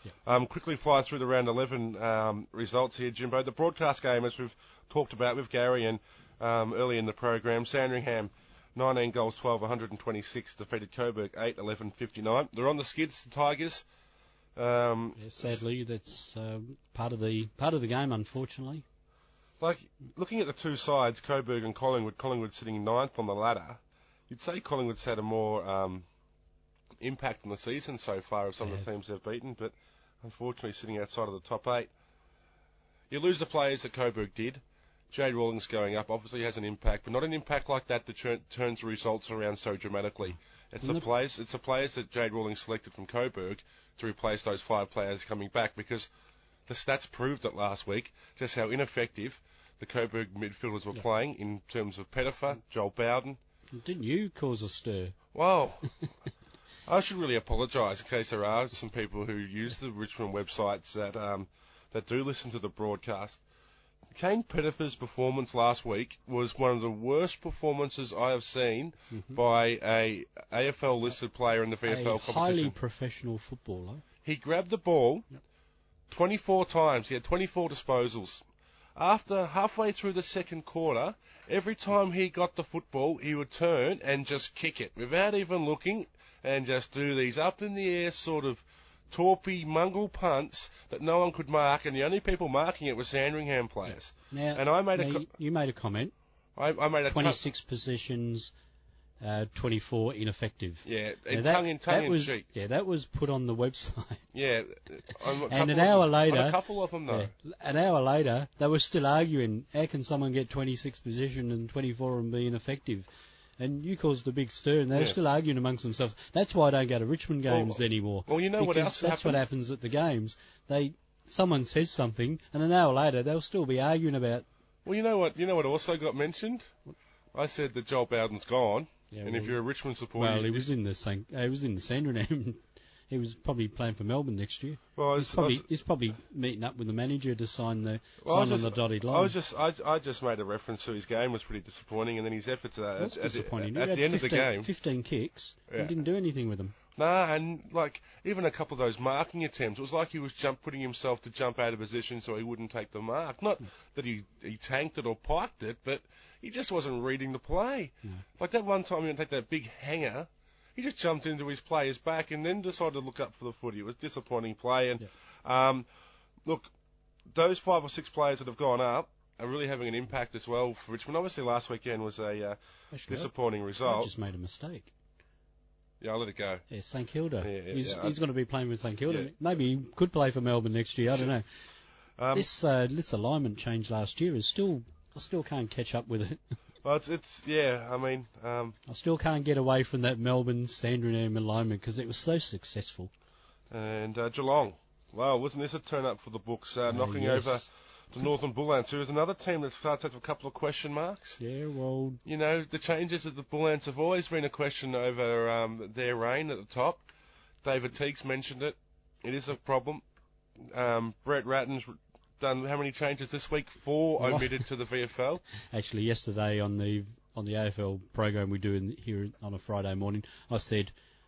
Quickly fly through the round 11 results here, Jimbo. The broadcast game, as we've talked about with Gary and early in the program, Sandringham 19 goals, 12, 126, defeated Coburg 8, 11, 59. They're on the skids, the Tigers. Sadly, that's part of the game, unfortunately. Like, looking at the two sides, Coburg and Collingwood sitting ninth on the ladder, you'd say Collingwood's had a more impact on the season so far of some of the teams they've beaten, but unfortunately sitting outside of the top 8. You lose the players that Coburg did. Jade Rawlings going up obviously has an impact, but not an impact like that turns the results around so dramatically. It's the players that Jade Rawlings selected from Coburg to replace those 5 players coming back, because the stats proved it last week just how ineffective the Coburg midfielders were playing in terms of Pettifer, Joel Bowden. Didn't you cause a stir? Well, I should really apologise in case there are some people who use the Richmond websites that do listen to the broadcast. Kane Pettifer's performance last week was one of the worst performances I have seen by a AFL-listed player in the VFL competition. Highly professional footballer. He grabbed the ball 24 times. He had 24 disposals. After halfway through the second quarter, every time he got the football, he would turn and just kick it without even looking and just do these up-in-the-air sort of torpy, mungle punts that no one could mark, and the only people marking it were Sandringham players. Now, and I made you made a comment. I made a 26 possessions, 24 ineffective. Yeah, tongue in cheek. Yeah, that was put on the website. Yeah, and an hour later, a couple of them though. Yeah, an hour later, they were still arguing. How can someone get 26 possession and 24 and be ineffective? And you caused a big stir, and they're still arguing amongst themselves. That's why I don't go to Richmond games anymore. Well, you know what else that's what happens at the games. Someone says something, and an hour later they'll still be arguing about. Well, you know what also got mentioned? I said that Joel Bowden's gone, and if you're a Richmond supporter, well, he was in the Sandringham. He was probably playing for Melbourne next year. Well, he's probably meeting up with the manager to sign on the dotted line. I just made a reference to his game was pretty disappointing, and then his efforts at the end of the game. 15 kicks, and didn't do anything with them. Nah, and like even a couple of those marking attempts, it was like he was putting himself to jump out of position so he wouldn't take the mark. Not that he tanked it or piked it, but he just wasn't reading the play. Like that one time he would take that big hanger. He just jumped into his player's back and then decided to look up for the footy. It was disappointing play. And look, those 5 or 6 players that have gone up are really having an impact as well for Richmond. Obviously, last weekend was a disappointing result. I just made a mistake. Yeah, I'll let it go. Yeah, St Kilda. Yeah, he's going to be playing with St Kilda. Yeah. Maybe he could play for Melbourne next year. I don't know. This alignment change last year I still can't catch up with it. Well, I mean... I still can't get away from that Melbourne-Sandringham alignment because it was so successful. And Geelong. Wow, wasn't this a turn-up for the books, knocking over the Northern Bull Ants, who is another team that starts to have a couple of question marks? Yeah, well... You know, the changes of the Bull Ants have always been a question over their reign at the top. David Teague's mentioned it. It is a problem. Brett Ratton's done how many changes this week? 4 omitted to the VFL. Actually, yesterday on the AFL program we do here on a Friday morning, I said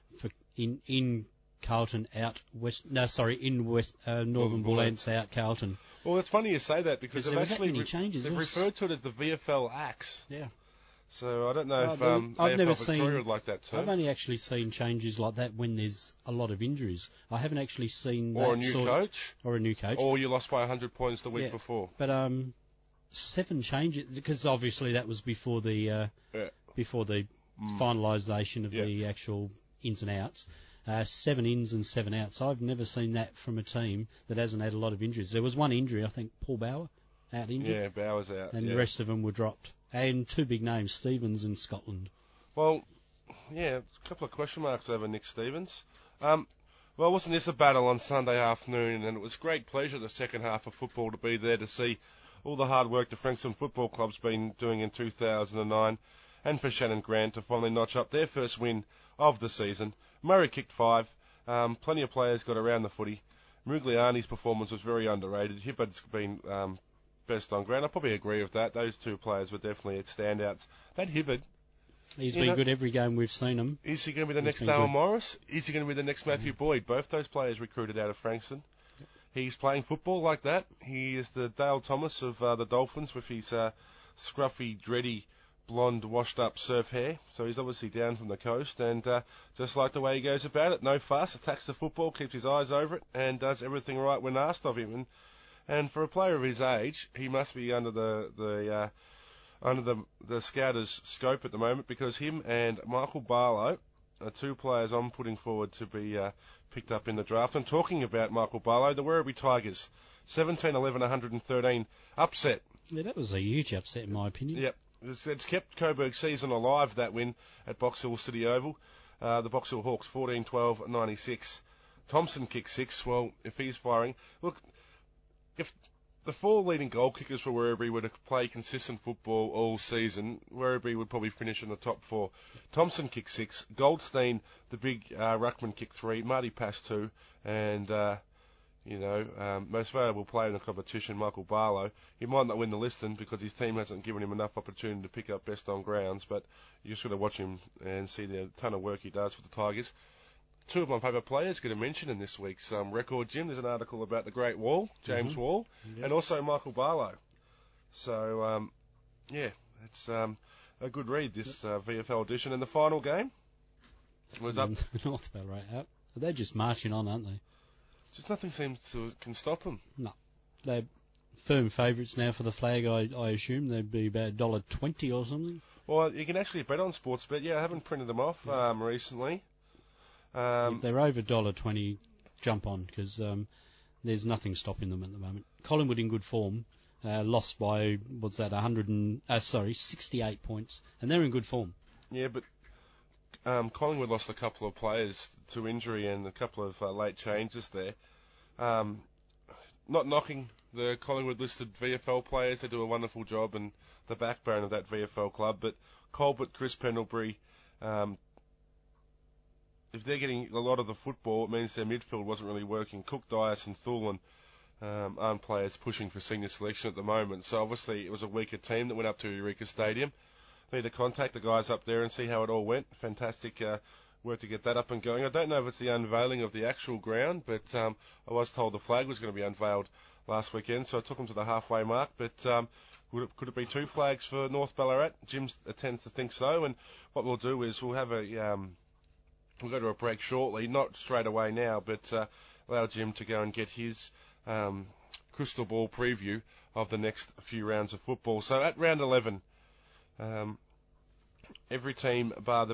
in Carlton out west. No, sorry, in west Northern Bull Ants out Carlton. Well, it's funny you say that because they've actually changes. They've referred to it as the VFL Axe. Yeah. So I don't know if I've never Victoria would like that term. I've only actually seen changes like that when there's a lot of injuries. I haven't actually seen that or a new coach. Or a new coach. Or you lost by 100 points the week before. But 7 changes because obviously that was before the finalisation of the actual ins and outs. 7 ins and 7 outs. I've never seen that from a team that hasn't had a lot of injuries. There was one injury, I think, Paul Bauer out injured. Yeah, Bauer's out. And the rest of them were dropped. And 2 big names, Stevens and Scotland. Well, yeah, a couple of question marks over Nick Stevens. Well, wasn't this a battle on Sunday afternoon? And it was great pleasure the second half of football to be there to see all the hard work the Frankston Football Club's been doing in 2009, and for Shannon Grant to finally notch up their first win of the season. Murray kicked 5. Plenty of players got around the footy. Mugliani's performance was very underrated. Hibbard's been best on ground. I probably agree with that. Those 2 players were definitely standouts. That Hibbard, He's been good every game we've seen him. Is he going to be the next Dale Morris? Is he going to be the next Matthew Boyd? Both those players recruited out of Frankston. Yep. He's playing football like that. He is the Dale Thomas of the Dolphins with his scruffy, dready, blonde, washed-up surf hair. So he's obviously down from the coast, and just like the way he goes about it, no fuss, attacks the football, keeps his eyes over it, and does everything right when asked of him. And for a player of his age, he must be under the scouters' scope at the moment, because him and Michael Barlow are two players I'm putting forward to be picked up in the draft. And talking about Michael Barlow, the Werribee Tigers, 17-11-113 upset. Yeah, that was a huge upset in my opinion. Yep. It's kept Coburg's season alive, that win at Box Hill City Oval. The Box Hill Hawks 14-12-96. Thompson kicked 6. Well, if he's firing... Look, if the 4 leading goal kickers for Werribee were to play consistent football all season, Werribee would probably finish in the top 4. Thompson kicked 6. Goldstein, the big ruckman, kicked 3. Marty passed 2. And, most valuable player in the competition, Michael Barlow. He might not win the listing because his team hasn't given him enough opportunity to pick up best on grounds, but you just got to watch him and see the ton of work he does for the Tigers. 2 of my favourite players get a mention in this week's record, Jim. There's an article about the Great Wall, James Wall, and also Michael Barlow. So, it's a good read, this VFL edition. And the final game was up... North Ballarat up. They're just marching on, aren't they? Just nothing seems to can stop them. No. They're firm favourites now for the flag, I assume. They'd be about $1.20 or something. Well, you can actually bet on Sportsbet. Yeah, I haven't printed them off recently. If they're over $1.20, jump on, because there's nothing stopping them at the moment. Collingwood in good form, lost by, 68 points, and they're in good form. Yeah, but Collingwood lost a couple of players to injury and a couple of late changes there. Not knocking the Collingwood-listed VFL players, they do a wonderful job and the backbone of that VFL club, but Colbert, Chris Pendlebury, if they're getting a lot of the football, it means their midfield wasn't really working. Cook, Dias and Thulin aren't players pushing for senior selection at the moment. So obviously it was a weaker team that went up to Eureka Stadium. Need to contact the guys up there and see how it all went. Fantastic work to get that up and going. I don't know if it's the unveiling of the actual ground, but I was told the flag was going to be unveiled last weekend, so I took them to the halfway mark. But could it be 2 flags for North Ballarat? Jim tends to think so, and what we'll do is we'll have we'll go to a break shortly, not straight away now, but allow Jim to go and get his crystal ball preview of the next few rounds of football. So at round 11, every team bar the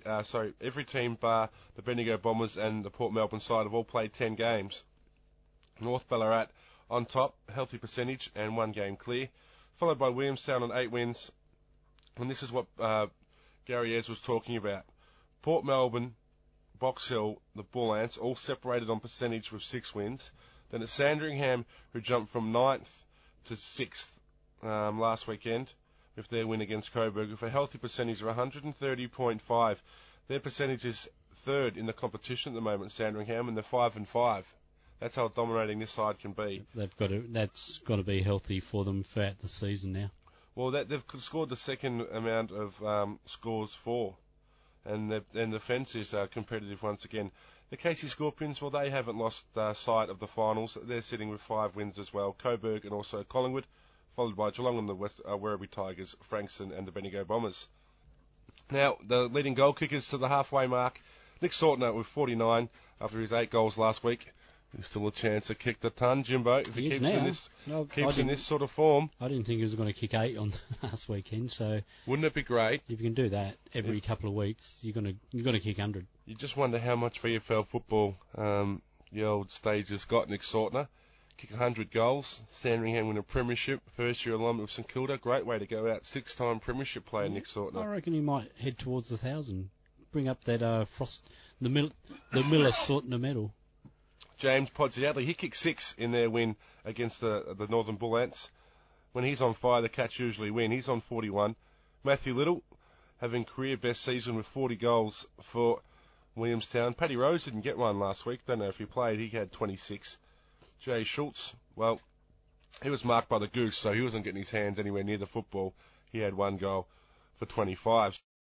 Bendigo Bombers and the Port Melbourne side have all played 10 games. North Ballarat on top, healthy percentage and 1 game clear, followed by Williamstown on 8 wins. And this is what Gary Ayres was talking about. Port Melbourne, Box Hill, the Bull Ants, all separated on percentage with 6 wins. Then it's Sandringham, who jumped from 9th to 6th last weekend with their win against Coburg, with a healthy percentage of 130.5. Their percentage is 3rd in the competition at the moment, Sandringham, and they're 5-5. That's how dominating this side can be. That's got to be healthy for them throughout the season now. Well, they've scored the second amount of scores for. And the defence is competitive once again. The Casey Scorpions, well, they haven't lost sight of the finals. They're sitting with 5 wins as well. Coburg and also Collingwood, followed by Geelong and the Werribee Tigers, Frankston and the Bendigo Bombers. Now, the leading goal kickers to the halfway mark. Nick Sortner with 49 after his 8 goals last week. There's still a chance to kick the ton, Jimbo, if he keeps in this sort of form. I didn't think he was going to kick 8 on last weekend, so... Wouldn't it be great? If you can do that every couple of weeks, you're going to kick 100. You just wonder how much VFL football the old stage has got. Nick Sortner, kick 100 goals. Sandringham win a premiership, first-year alignment with St Kilda. Great way to go out. 6-time premiership player, Nick Sortner. I reckon he might head towards the 1,000. Bring up that the Miller Sortner medal. James Podsiadly, he kicked 6 in their win against the Northern Bull Ants. When he's on fire, the Cats usually win. He's on 41. Matthew Little, having career best season with 40 goals for Williamstown. Paddy Rose didn't get one last week. Don't know if he played. He had 26. Jay Schultz, well, he was marked by the Goose, so he wasn't getting his hands anywhere near the football. He had 1 goal for 25.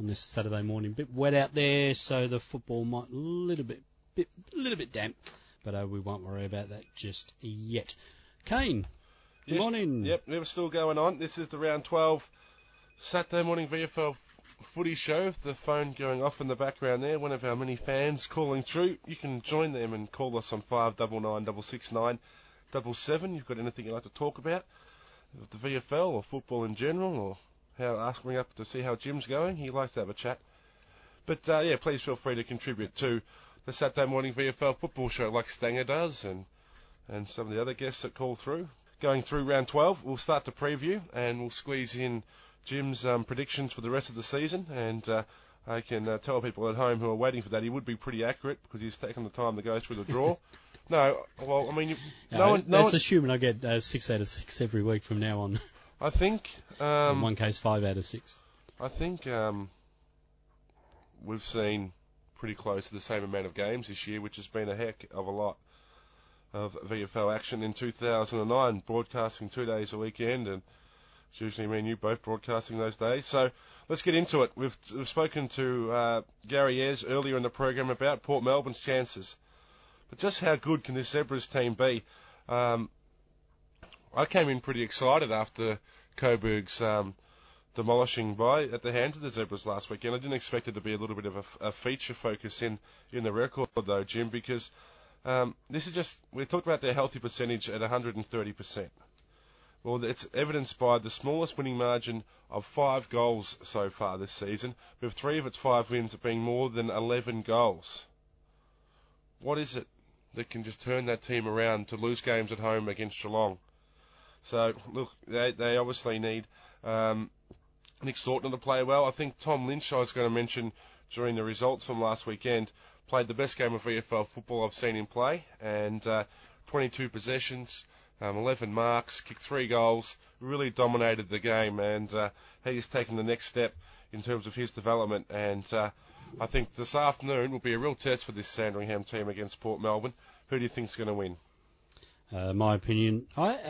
on this Saturday morning. A bit wet out there, so the football might a little bit damp, but we won't worry about that just yet. Kane, good morning. Yep, we're still going on. This is the round 12 Saturday morning VFL footy show. The phone going off in the background there. One of our many fans calling through. You can join them and call us on 599 669 77. You've got anything you'd like to talk about, the VFL or football in general, or ask me up to see how Jim's going. He likes to have a chat. But please feel free to contribute to the Saturday morning VFL football show, like Stanger does, and some of the other guests that call through. Going through round 12, we'll start the preview, and we'll squeeze in Jim's predictions for the rest of the season, and I can tell people at home who are waiting for that he would be pretty accurate because he's taken the time to go through the draw. No, well, I mean, that's assuming I get 6 out of 6 every week from now on. I think in one case 5 out of 6. I think we've seen pretty close to the same amount of games this year, which has been a heck of a lot of VFL action in 2009, broadcasting 2 days a weekend, and it's usually me and you both broadcasting those days. So let's get into it. We've spoken to Gary Ayres earlier in the program about Port Melbourne's chances. But just how good can this Zebras team be? I came in pretty excited after Coburg's demolishing by at the hands of the Zebras last weekend. I didn't expect it to be a little bit of a feature focus in the record, though, Jim, because this is just, we talked about their healthy percentage at 130%. Well, it's evidenced by the smallest winning margin of 5 goals so far this season, with 3 of its 5 wins being more than 11 goals. What is it that can just turn that team around to lose games at home against Geelong? So, look, they obviously need Nick Sautner to play well. I think Tom Lynch, I was going to mention during the results from last weekend, played the best game of VFL football I've seen him play, and 22 possessions, 11 marks, kicked 3 goals, really dominated the game, and he's taken the next step in terms of his development, and I think this afternoon will be a real test for this Sandringham team against Port Melbourne. Who do you think's going to win? My opinion,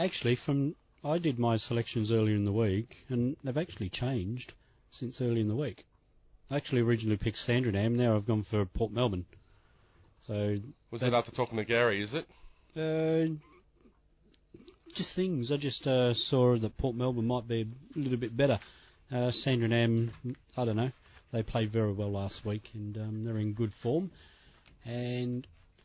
I did my selections earlier in the week, and they've actually changed since early in the week. I actually originally picked Sandringham, now I've gone for Port Melbourne. So was that after talking to Gary, is it? Just things. I just saw that Port Melbourne might be a little bit better. Sandringham, I don't know. They played very well last week, and they're in good form. And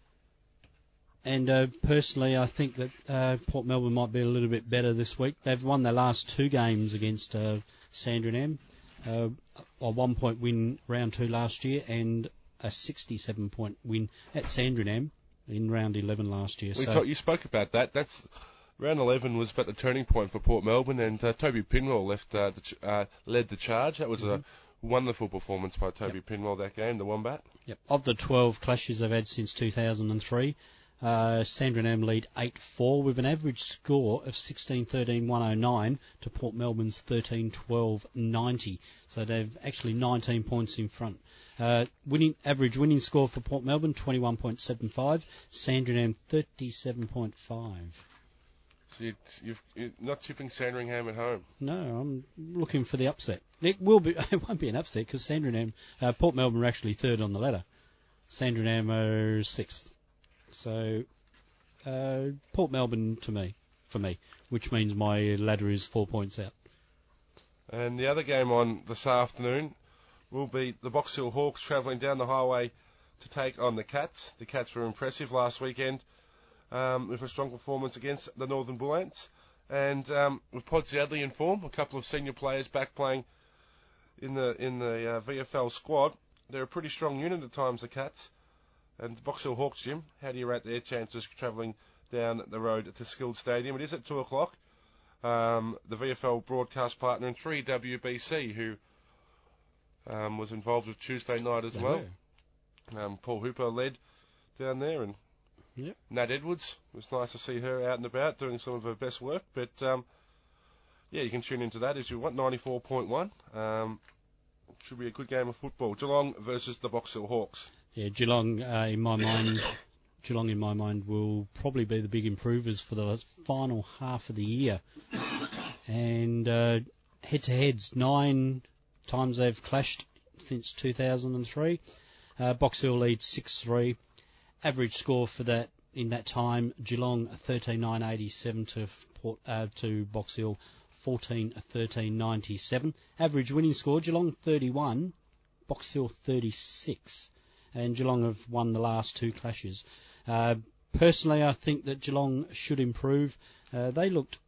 personally, I think that Port Melbourne might be a little bit better this week. They've won their last 2 games against Sandringham. A 1-point win round 2 last year, and a 67-point win at Sandringham in round 11 last year. You spoke about that. That's round 11 was about the turning point for Port Melbourne, and Toby Pinwell led the charge. That was a wonderful performance by Toby Pinwell that game, the Wombat. Yep. Of the 12 clashes they've had since 2003, Sandringham lead 8-4 with an average score of 16-13-109 to Port Melbourne's 13-12-90. So they've actually 19 points in front. Average winning score for Port Melbourne 21.75, Sandringham 37.5. So you're not tipping Sandringham at home? No, I'm looking for the upset. It won't be an upset because Sandringham, Port Melbourne are actually 3rd on the ladder. Sandringham are 6th. So, Port Melbourne for me, which means my ladder is 4 points out. And the other game on this afternoon will be the Box Hill Hawks travelling down the highway to take on the Cats. The Cats were impressive last weekend with a strong performance against the Northern Bull Ants. And with Pod Zadley in form, a couple of senior players back playing in the VFL squad, they're a pretty strong unit at times, the Cats. And the Box Hill Hawks, Jim, how do you rate their chances travelling down the road to Skilled Stadium? It is at 2 o'clock. The VFL broadcast partner in 3WBC, who was involved with Tuesday night as well. Paul Hooper led down there, and Nat Edwards, it was nice to see her out and about doing some of her best work. But, you can tune into that as you want, 94.1. Should be a good game of football. Geelong versus the Box Hill Hawks. Yeah, Geelong in my mind will probably be the big improvers for the final half of the year. And head-to-heads, 9 times they've clashed since 2003. Box Hill leads 6-3. Average score for that in that time, Geelong 13,987 to Box Hill 14,1397. Average winning score, Geelong 31, Box Hill 36. And Geelong have won the last two clashes. Personally, I think that Geelong should improve. They looked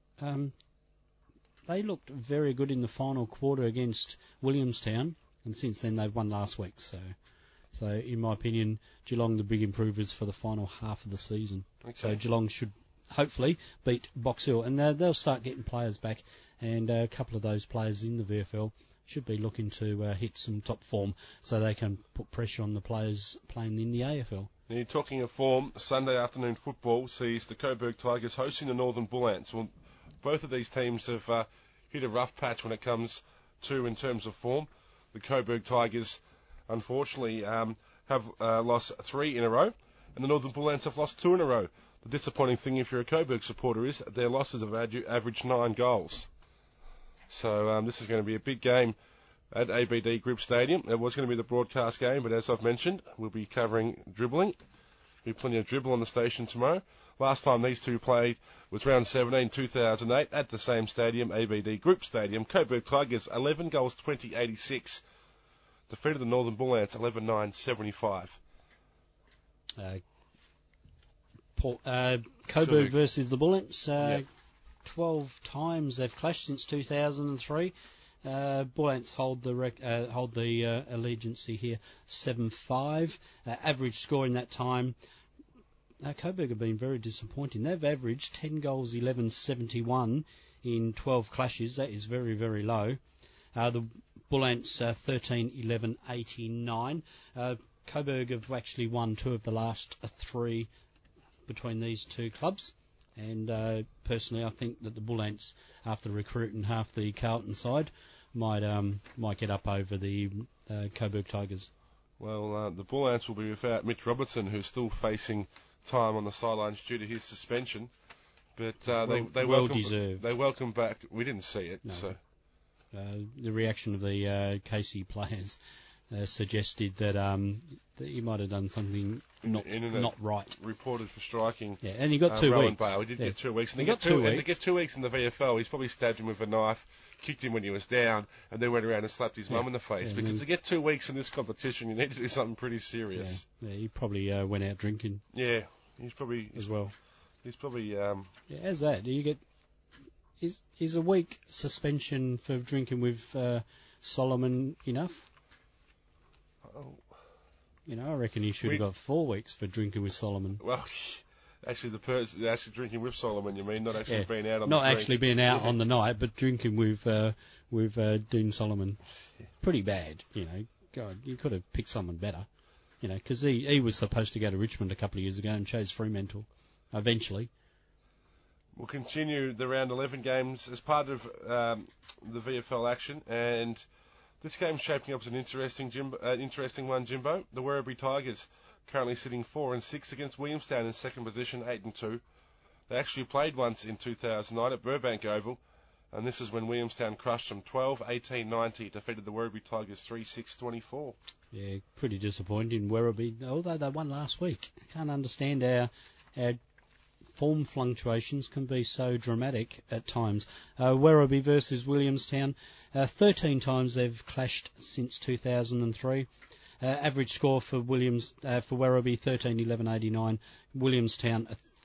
very good in the final quarter against Williamstown, and since then they've won last week. So in my opinion, Geelong the big improvers for the final half of the season. Okay. So Geelong should hopefully beat Box Hill, and they'll start getting players back, and a couple of those players in the VFL should be looking to hit some top form so they can put pressure on the players playing in the AFL. Now, you're talking of form, Sunday afternoon football sees the Coburg Tigers hosting the Northern Bull Ants. Well, both of these teams have hit a rough patch when it comes to in terms of form. The Coburg Tigers, unfortunately, have lost 3 in a row, and the Northern Bull Ants have lost 2 in a row. The disappointing thing, if you're a Coburg supporter, is their losses have averaged 9 goals. So this is going to be a big game at ABD Group Stadium. It was going to be the broadcast game, but as I've mentioned, we'll be covering dribbling. There'll be plenty of dribble on the station tomorrow. Last time these two played was round 17, 2008, at the same stadium, ABD Group Stadium. Coburg Tigers, 11 goals, 20-86. Defeated the Northern Bull Ants, 11-9-75. Coburg versus the Bull Ants. 12 times they've clashed since 2003. Bull Ants hold the allegiance here 7-5. Average score in that time. Coburg have been very disappointing. They've averaged 10 goals, 11-71 in 12 clashes. That is very, very low. The Bull Ants 13-11-89. Coburg have actually won 2 of the last 3 between these two clubs. And personally, I think that the Bull Ants, after recruiting half the Carlton side, might get up over the Coburg Tigers. Well, the Bull Ants will be without Mitch Robertson, who's still facing time on the sidelines due to his suspension. But they welcome back. We didn't see it. No. So the reaction of the Casey players suggested that he might have done something not right. Reported for striking. Yeah, and he got 2 weeks. Bale. He did get 2 weeks. And he got 2 weeks. And to get 2 weeks in the VFL, he's probably stabbed him with a knife, kicked him when he was down, and then went around and slapped his mum in the face. Because to get 2 weeks in this competition, you need to do something pretty serious. Yeah, he probably went out drinking. Yeah, he's probably as well. He's probably. As that, do you get? Is a week suspension for drinking with Solomon enough? Oh. I reckon he should have got 4 weeks for drinking with Solomon. Well, actually, the person actually drinking with Solomon, you mean, not actually being out on not actually being out on the night, but drinking with Dean Solomon. Pretty bad, God, you could have picked someone better, because he was supposed to go to Richmond a couple of years ago and chose Fremantle, eventually. We'll continue the round 11 games as part of the VFL action, and this game's shaping up as an interesting one, Jimbo. The Werribee Tigers currently sitting 4-6 against Williamstown in second position, 8-2. They actually played once in 2009 at Burbank Oval, and this is when Williamstown crushed them 12-18-90, defeated the Werribee Tigers 3-6-24. Yeah, pretty disappointing, Werribee, although they won last week. I can't understand our form fluctuations can be so dramatic at times. Werribee versus Williamstown, 13 times they've clashed since 2003. Average score for Werribee 13-11-89. Williamstown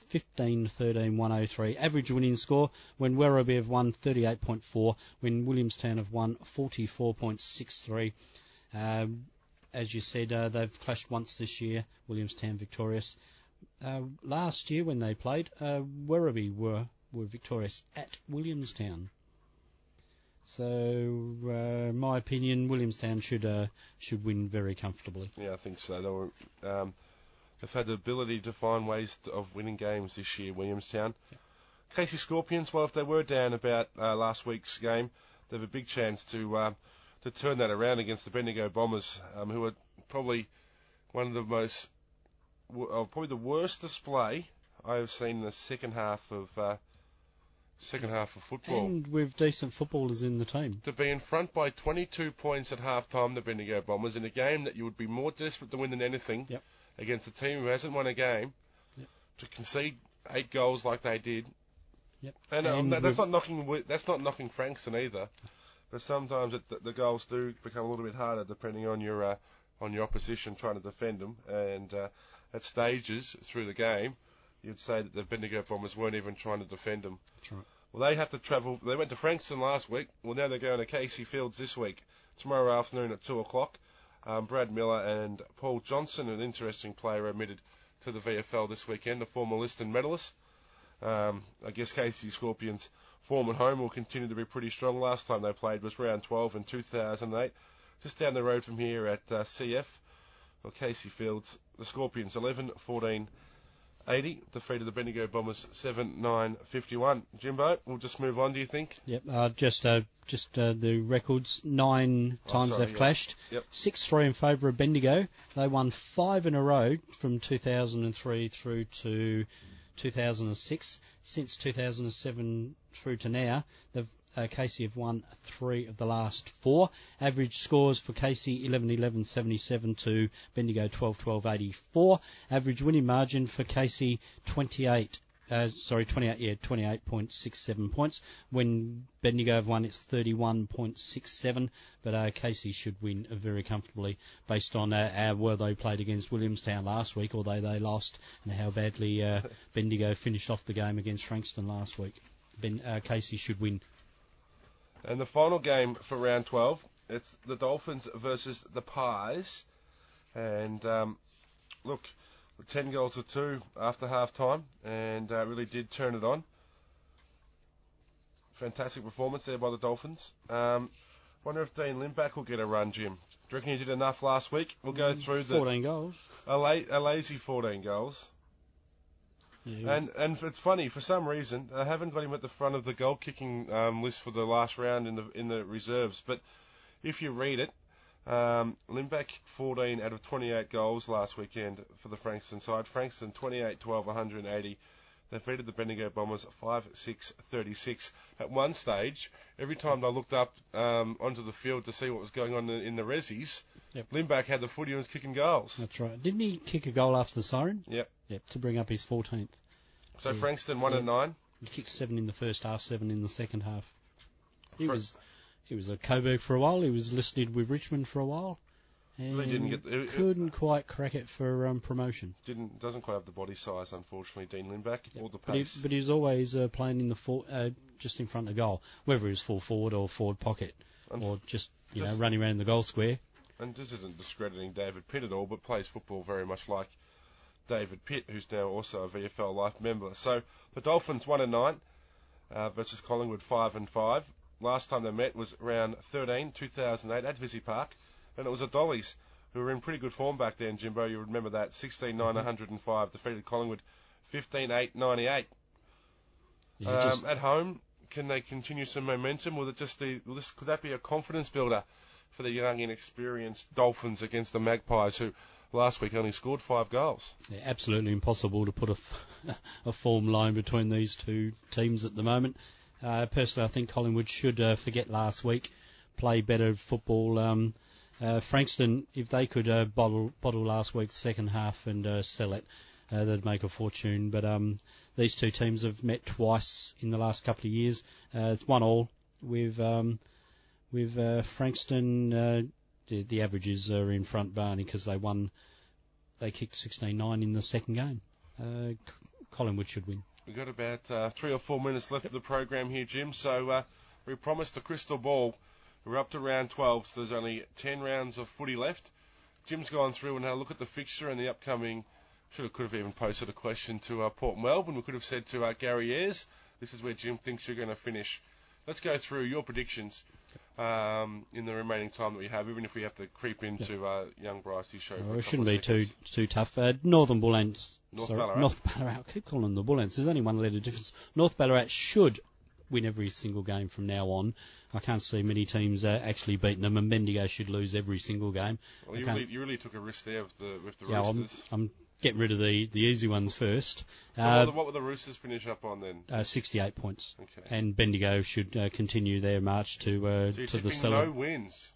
15-13-103. Average winning score when Werribee have won 38.4, when Williamstown have won 44.63. As you said, they've clashed once this year. Williamstown victorious. Last year when they played, Werribee were victorious at Williamstown. So, in my opinion, Williamstown should win very comfortably. Yeah, I think so. They've had the ability to find ways of winning games this year, Williamstown. Yeah. Casey Scorpions, well, if they were down about last week's game, they have a big chance to turn that around against the Bendigo Bombers, who are probably one of the most... probably the worst display I have seen in the second half of second half of football. And with decent footballers in the team. To be in front by 22 points at half-time, the Bendigo Bombers, in a game that you would be more desperate to win than anything, against a team who hasn't won a game, to concede 8 goals like they did. And that's not knocking Frankston either. But sometimes the goals do become a little bit harder depending on your opposition trying to defend them. And at stages through the game, you'd say that the Bendigo Bombers weren't even trying to defend them. That's right. Well, they have to travel. They went to Frankston last week. Well, now they're going to Casey Fields this week, tomorrow afternoon at 2 o'clock. Brad Miller and Paul Johnson, an interesting player, admitted to the VFL this weekend, a former Liston medalist. I guess Casey Scorpions' form at home will continue to be pretty strong. Last time they played was round 12 in 2008, just down the road from here at CF. Well, Casey Fields, the Scorpions 11-14-80, defeated the Bendigo Bombers 7-9-51. Jimbo, we'll just move on, do you think? Yep, just the records. 9 times they've clashed. 6-3 in favour of Bendigo. They won 5 in a row from 2003 through to 2006. Since 2007 through to now, Casey have won 3 of the last 4. Average scores for Casey 11-11-77 to Bendigo 12-12-84. Average winning margin for Casey 28.67 points. When Bendigo have won, it's 31.67. But Casey should win very comfortably based on how well they played against Williamstown last week, although they lost, and how badly Bendigo finished off the game against Frankston last week. Casey should win. And the final game for round 12, it's the Dolphins versus the Pies. And look, 10 goals to 2 after half time, and really did turn it on. Fantastic performance there by the Dolphins. Wonder if Dean Limback will get a run, Jim. Do you reckon he did enough last week? We'll go through 14 goals. A lazy 14 goals. Yeah, and it's funny, for some reason, I haven't got him at the front of the goal-kicking list for the last round in the reserves. But if you read it, Limback 14 out of 28 goals last weekend for the Frankston side. Frankston 28-12-180. They defeated the Bendigo Bombers 5-6-36. At one stage, every time I looked up onto the field to see what was going on in the resis, Limback had the footy and was kicking goals. That's right. Didn't he kick a goal after the siren? Yep, to bring up his 14th. So Frankston 1-9. He kicked 7 in the first half, 7 in the second half. He was at Coburg for a while. He was listed with Richmond for a while. And they couldn't quite crack it for promotion. Doesn't quite have the body size, unfortunately, Dean Limback, or the pace. But he's always playing in the just in front of goal, whether he's full forward or forward pocket, or just running around the goal square. And this isn't discrediting David Pitt at all, but plays football very much like David Pitt, who's now also a VFL Life member. So the Dolphins 1-9 versus Collingwood 5-5. Last time they met was round 13, 2008 at Visy Park. And it was the Dollies, who were in pretty good form back then, Jimbo. You remember that. 16-9-105, defeated Collingwood 15-8-98. At home, can they continue some momentum? Could that be a confidence builder for the young, inexperienced Dolphins against the Magpies, who last week only scored 5 goals? Yeah, absolutely impossible to put a form line between these two teams at the moment. Personally, I think Collingwood should forget last week, play better football. Frankston, if they could bottle last week's second half and sell it, they'd make a fortune. But these two teams have met twice in the last couple of years. It's 1-1 with Frankston. The averages are in front, Barney, because they kicked 16-9 in the second game. Collingwood should win. We've got about 3 or 4 minutes left of the program here, Jim. So we promised a crystal ball. We're up to round 12, so there's only 10 rounds of footy left. Jim's gone through and had a look at the fixture and the upcoming... could have even posted a question to Port Melbourne. We could have said to Gary Ayres, this is where Jim thinks you're going to finish. Let's go through your predictions in the remaining time that we have, even if we have to creep into young Bryce's show. It shouldn't be too tough. Northern Bullants... North Ballarat. North Ballarat. I keep calling them the Bullants. There's only one letter difference. North Ballarat should win every single game from now on. I can't see many teams actually beating them, and Bendigo should lose every single game. Well, you really took a risk there with the Roosters. getting rid of the easy ones first. So what will the Roosters finish up on then? 68 points. Okay. And Bendigo should continue their march to the cellar. No wins.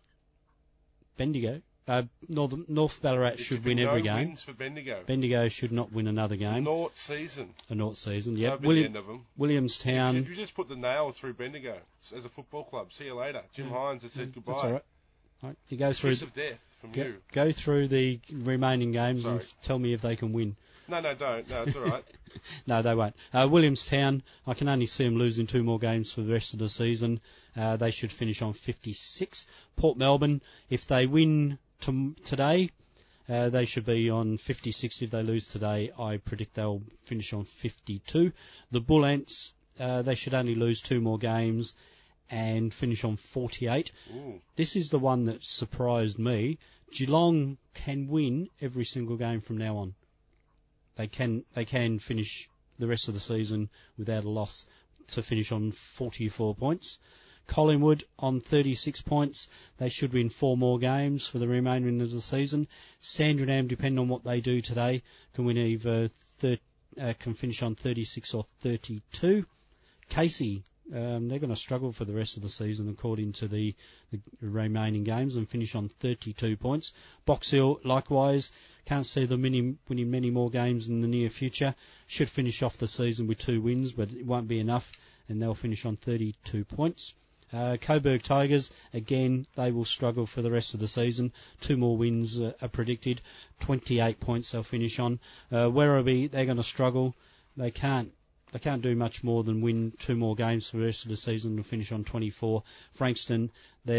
Bendigo. North Ballarat should win every game. No wins for Bendigo. Bendigo should not win another game. Naught season. A naught season, yep. The end of them. Williamstown. You just put the nail through Bendigo as a football club. See you later. Jim Hines has said goodbye. That's all right. Right. You go through. Kiss of death from you. Go through the remaining games and tell me if they can win. No, don't. No, it's all right. No, they won't. Williamstown, I can only see them losing 2 more games for the rest of the season. They should finish on 56. Port Melbourne, if they win today, they should be on 56. If they lose today, I predict they'll finish on 52. The Bull Ants, they should only lose 2 more games and finish on 48. Ooh. This is the one that surprised me. Geelong can win every single game from now on. They can finish the rest of the season without a loss to finish on 44 points. Collingwood on 36 points. They should win 4 more games for the remainder of the season. Sandringham, depending on what they do today, can win either can finish on 36 or 32. Casey, they're going to struggle for the rest of the season according to the remaining games and finish on 32 points. Box Hill, likewise, can't see them winning many more games in the near future. Should finish off the season with 2 wins, but it won't be enough, and they'll finish on 32 points. Coburg Tigers, again, they will struggle for the rest of the season. 2 more wins are predicted. 28 points they'll finish on. Werribee, they're going to struggle. They can't do much more than win 2 more games for the rest of the season and finish on 24. Frankston,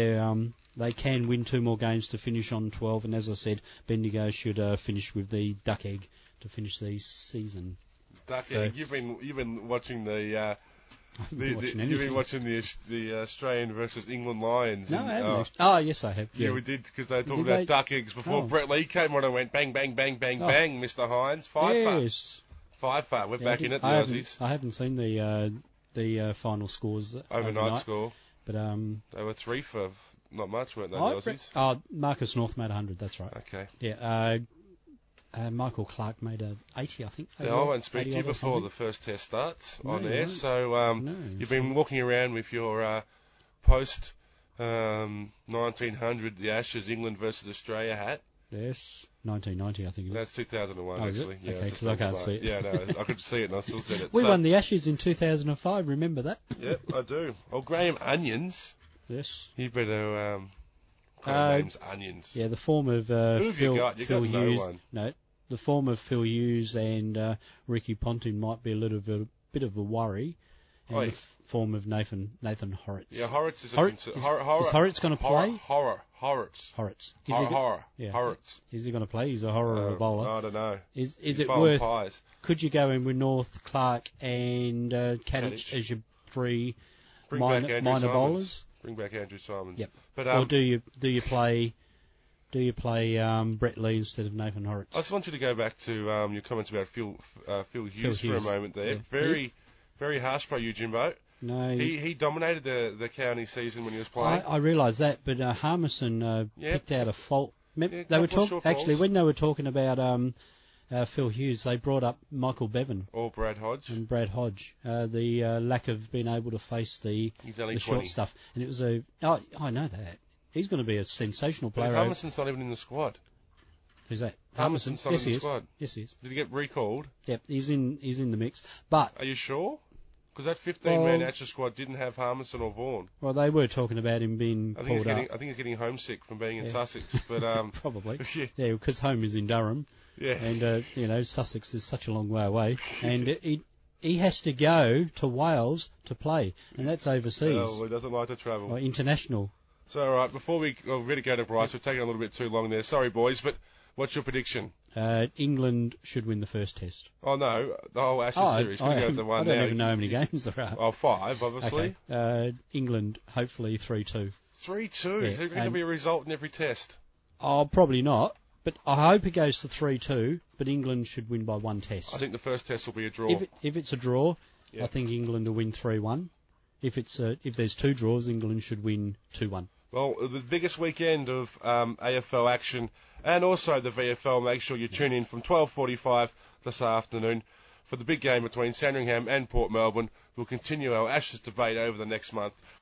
they can win 2 more games to finish on 12. And as I said, Bendigo should finish with the duck egg to finish the season. Duck egg. You've been watching the. You've been watching the Australian versus England Lions. No, I haven't. Yes, I have. Yeah, we did, because they were talking about duck eggs before Brett Lee came on and went bang, bang, bang, bang, bang, Mr. Hines. 5 yes. 5-5. We're back in it, the Aussies. I haven't seen the final scores. Overnight score. But they were 3 for not much, weren't they, the Aussies? Marcus North made 100, that's right. Okay. Yeah, Michael Clark made 80, I think. Yeah, I won't speak to you before the first test starts on air. So you've been walking around with your post 1900, the Ashes, England versus Australia hat. Yes, 1990, I think it was. That's 2001, actually. Yeah, okay, because I can't see it. Yeah, no, I could see it and I still said it. We won the Ashes in 2005, remember that? Yep, I do. Oh, Graham Onions. Yes. You better call names Onions. Yeah, the form of Phil Hughes. No, the form of Phil Hughes and Ricky Ponting might be a bit of a worry. And the form of Nathan Horrocks. Yeah, Horrocks is is Horrocks going to play? Horrocks. Yeah. Horrocks. Is he going to play? He's a horror of a bowler. I don't know. Is it worth? Pies. Could you go in with North, Clark, and Kadich as your 3 minor bowlers? Bring back Andrew Simons. Yep. But or do you play Brett Lee instead of Nathan Horrocks? I just want you to go back to your comments about Phil Hughes for a moment there. Yeah. Very harsh by you, Jimbo. No, he dominated the county season when he was playing. I realise that, but Harmison picked out a fault. They were when they were talking about Phil Hughes, they brought up Michael Bevan or Brad Hodge the lack of being able to face the short stuff, and it was I know that he's going to be a sensational player. Harmison's not even in the squad. Who's that? Harmison's not in the squad. Yes, he is. Did he get recalled? Yep, he's in the mix. But are you sure? Because that 15-man Ashes squad didn't have Harmison or Vaughan. Well, they were talking about him being pulled up. I think he's getting homesick from being in Sussex. But probably. Yeah, because home is in Durham. Yeah. And Sussex is such a long way away, and he has to go to Wales to play, and that's overseas. Well, he doesn't like to travel. Or international. So, all right, before we're ready to go to Bryce, we've taken a little bit too long there. Sorry, boys, but what's your prediction? England should win the first test. Oh, no, the whole Ashes series. I don't even know how many games there are. Oh, 5, obviously. Okay. England, hopefully 3-2. 3-2? Yeah. There's going to be a result in every test. Oh, probably not. But I hope it goes to 3-2, but England should win by 1 test. I think the first test will be a draw. If it's a draw, I think England will win 3-1. If there's 2 draws, England should win 2-1. Well, the biggest weekend of AFL action and also the VFL. Make sure you tune in from 12:45 this afternoon for the big game between Sandringham and Port Melbourne. We'll continue our Ashes debate over the next month.